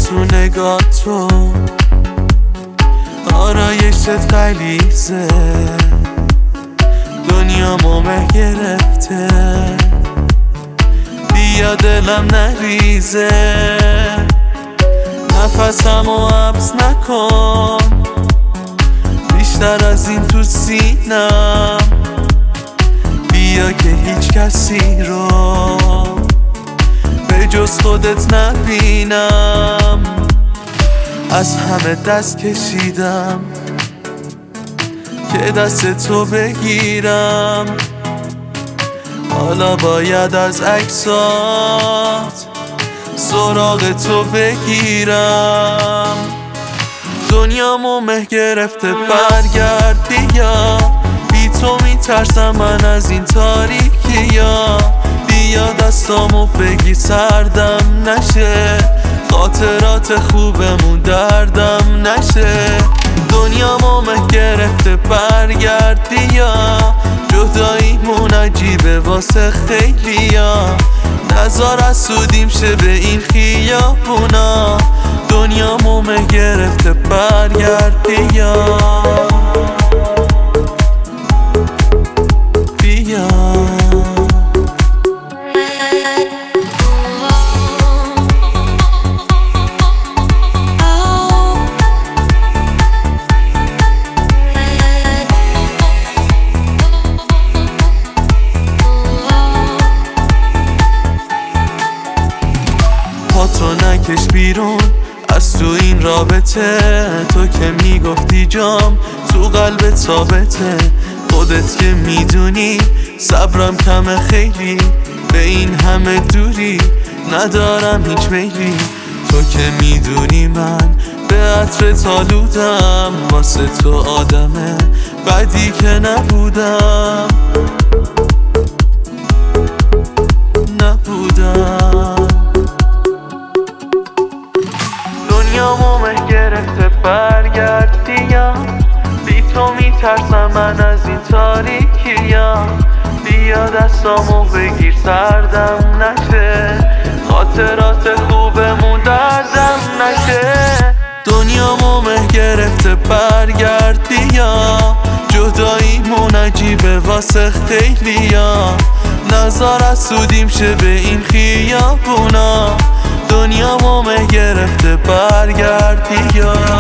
تو نگاه تو آرایشت غلیظه، دنیا مه گرفته، بیا دلم نریزه، نفسمو حبس نکن بیشتر از این تو سینم، بیا که هیچ کسی رو به جز خودت نبینم. از همه دست کشیدم که دست تو بگیرم، حالا باید از عکسات سراغ تو بگیرم. دنیامو مه گرفته برگرد بیا، بی تو میترسم من از این تاریکیا، بیا دستامو بگی سردم نشه، خاطرات خوبمون دردم نشه. دنیامو مه گرفته برگرد بیا، جداییمون عجیبه واسه خیلیا، نزار از سودیم شه به این خیابونا. دنیامو مه گرفته برگرد بیا بیا. پاتو نکش بیرون از تو این رابطه، تو که میگفتی جام تو قلبت ثابته، خودت که میدونی صبرم کمه خیلی، به این همه دوری ندارم هیچ میلی، تو که میدونی من به عطر آلودم، واسه تو آدمه بدی که نبودم دنیامو مه گرفته برگرد بیا، بی تو میترسم من از این تاریکیا، بیا دستامو بگیر سردم نشه، خاطرات خوبمون دردم نشه. دنیامو مه گرفته برگرد بیا، جداییمون عجیبه واسه خیلیا، نزار از سودیم شه به این خیابونا. دنیامو مه گرفته برگرد بیا.